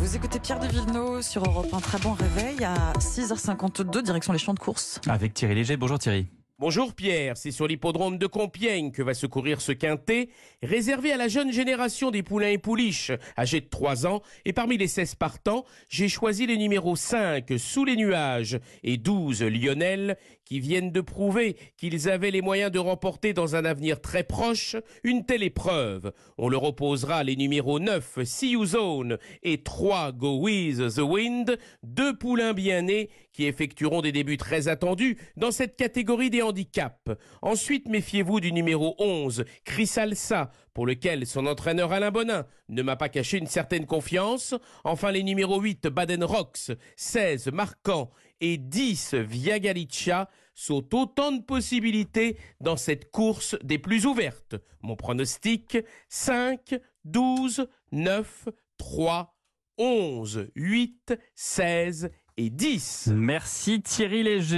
Vous écoutez Pierre de Villeneuve sur Europe 1. Très bon réveil à 6h52, direction les champs de course. Avec Thierry Léger. Bonjour Thierry. Bonjour Pierre, c'est sur l'hippodrome de Compiègne que va se courir ce quintet, réservé à la jeune génération des poulains et pouliches, âgés de 3 ans, et parmi les 16 partants, j'ai choisi les numéros 5, Sous les nuages, et 12, Lionel, qui viennent de prouver qu'ils avaient les moyens de remporter dans un avenir très proche une telle épreuve. On leur opposera les numéros 9, See You Zone, et 3, Go With the Wind, deux poulains bien nés qui effectueront des débuts très attendus dans cette catégorie des handicap. Ensuite, méfiez-vous du numéro 11, Chrysalsa, pour lequel son entraîneur Alain Bonin ne m'a pas caché une certaine confiance. Enfin, les numéros 8, Baden Rocks, 16, Marquant et 10, Via Galicia sont autant de possibilités dans cette course des plus ouvertes. Mon pronostic, 5, 12, 9, 3, 11, 8, 16 et 10. Merci Thierry Léger.